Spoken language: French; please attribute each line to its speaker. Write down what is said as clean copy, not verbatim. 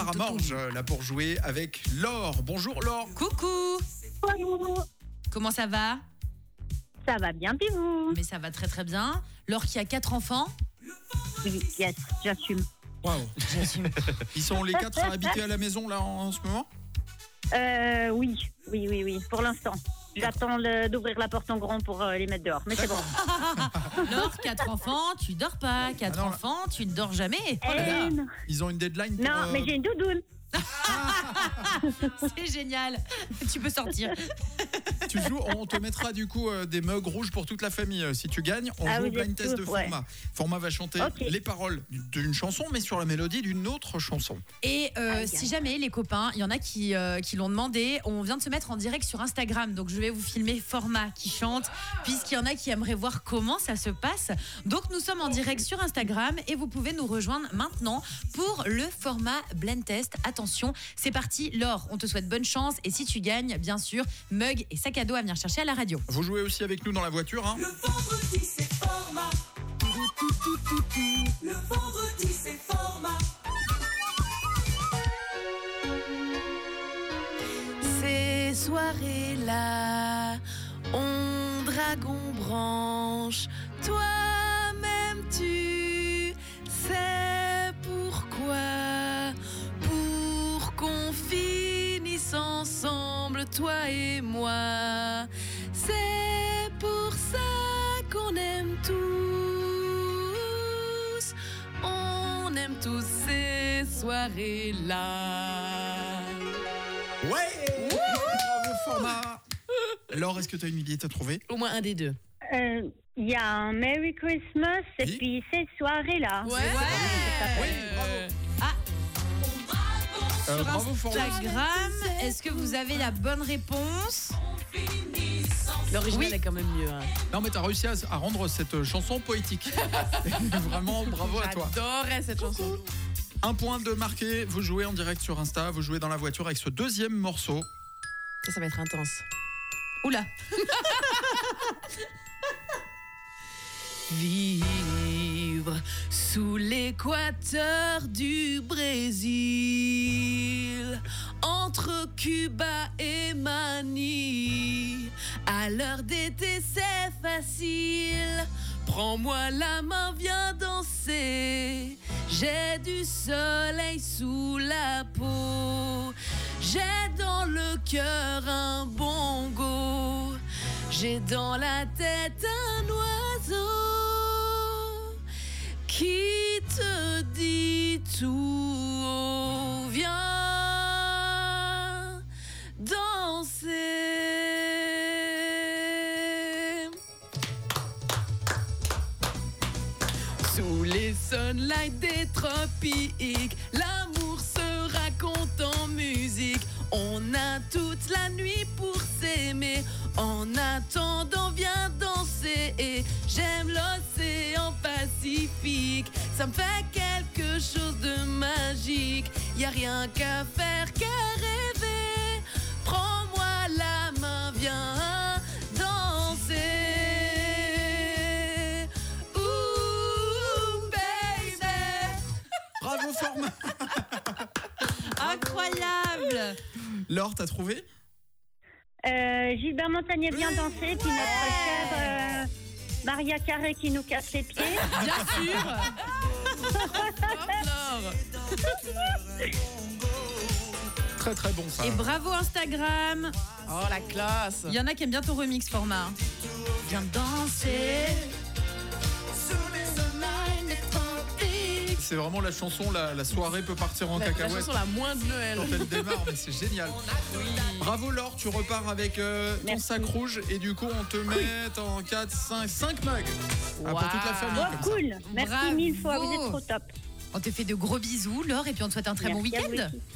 Speaker 1: Paramorge, là pour jouer avec Laure. Bonjour Laure.
Speaker 2: Coucou.
Speaker 3: Bonjour.
Speaker 2: Comment ça va?
Speaker 3: Ça va bien, puis vous?
Speaker 2: Mais ça va très très bien. Laure qui a 4 enfants.
Speaker 3: Oui, yes, j'assume.
Speaker 1: Waouh. Ils sont les 4 à habiter à la maison là en ce moment?
Speaker 3: Oui, pour l'instant. J'attends d'ouvrir la porte en grand pour les mettre dehors, mais c'est bon.
Speaker 2: Laure, 4 enfants, tu dors pas. 4
Speaker 1: Ah non,
Speaker 2: enfants, tu ne dors jamais.
Speaker 1: Oh là là.
Speaker 3: Non,
Speaker 1: Ils ont une deadline pour,
Speaker 3: mais j'ai une doudoune.
Speaker 2: C'est génial. Tu peux sortir.
Speaker 1: Tu joues, on te mettra du coup des mugs rouges pour toute la famille si tu gagnes. On joue au
Speaker 3: vous
Speaker 1: blind
Speaker 3: êtes
Speaker 1: test de
Speaker 3: tous, ouais.
Speaker 1: Format. Format va chanter
Speaker 3: Ok.
Speaker 1: les paroles d'une chanson, mais sur la mélodie d'une autre chanson.
Speaker 2: Et si jamais les copains, il y en a qui l'ont demandé, on vient de se mettre en direct sur Instagram. Donc je vais vous filmer Format qui chante, puisqu'il y en a qui aimeraient voir comment ça se passe. Donc nous sommes en direct sur Instagram et vous pouvez nous rejoindre maintenant pour le format blind test. Attention, c'est parti. Laure, on te souhaite bonne chance. Et si tu gagnes, bien sûr, mug et sac à dos à venir chercher à la radio.
Speaker 1: Vous jouez aussi avec nous dans la voiture, hein.
Speaker 4: Le vendredi c'est Format. Le vendredi c'est Format.
Speaker 5: Ces soirées-là, on dragon branche. Toi-même tu sais pourquoi. Pour qu'on finisse ensemble, toi et moi. C'est pour ça qu'on aime tous. On aime tous ces soirées-là.
Speaker 1: Ouais. Bravo Format. Laure, est-ce que tu as une idée à trouver?
Speaker 5: Au moins un des deux.
Speaker 3: Il y a un Merry Christmas et
Speaker 1: Oui.
Speaker 3: puis cette soirée-là.
Speaker 1: Oui, bravo.
Speaker 2: Sur
Speaker 1: Bravo Format.
Speaker 2: Instagram, est-ce que vous avez la bonne réponse?
Speaker 5: L'original
Speaker 2: Oui.
Speaker 5: est quand même mieux. Hein.
Speaker 1: Non mais t'as réussi à rendre cette chanson poétique. Vraiment bravo à toi.
Speaker 5: J'adorais cette chanson.
Speaker 1: Un point de marqué, vous jouez en direct sur Insta, vous jouez dans la voiture avec ce deuxième morceau.
Speaker 5: Ça va être intense.
Speaker 2: Oula.
Speaker 5: Vivre sous l'équateur du Brésil, entre Cuba et Manille. À l'heure d'été, c'est facile. Prends-moi la main, viens danser. J'ai du soleil sous la peau. J'ai dans le cœur un bongo. J'ai dans la tête un oiseau qui te dit tout haut. Viens danser. Sous les sunlights des tropiques, l'amour se raconte en musique. On a toute la nuit pour s'aimer. En attendant, viens danser. Et j'aime l'océan Pacifique. Ça me fait quelque chose de magique. Y a rien qu'à faire qu'à rêver. Prends-moi la main, viens danser. Ooh, baby.
Speaker 1: Bravo Format.
Speaker 2: Incroyable.
Speaker 1: Laure, t'as trouvé?
Speaker 3: Gilbert Montagnier bien dansé, puis notre chère Maria Carré qui nous casse les pieds.
Speaker 2: Bien sûr.
Speaker 1: Très très bon ça.
Speaker 2: Et bravo Instagram.
Speaker 5: Oh la classe.
Speaker 2: Il y en a qui aiment bien ton remix Format. Viens danser.
Speaker 1: C'est vraiment la chanson, la soirée peut partir en
Speaker 5: La
Speaker 1: cacahuète
Speaker 5: chanson la moins de Noël.
Speaker 1: quand elle démarre, mais c'est génial. Bravo Laure, tu repars avec ton
Speaker 3: Merci.
Speaker 1: sac rouge et du coup on te met en 4, 5 mugs pour toute la famille.
Speaker 3: Oh,
Speaker 1: comme ça.
Speaker 3: cool. Merci
Speaker 2: Bravo.
Speaker 3: 1000 fois, vous êtes trop top.
Speaker 2: On te fait de gros bisous Laure et puis on te souhaite un très bon
Speaker 3: Merci à vous
Speaker 2: week-end.
Speaker 3: aussi.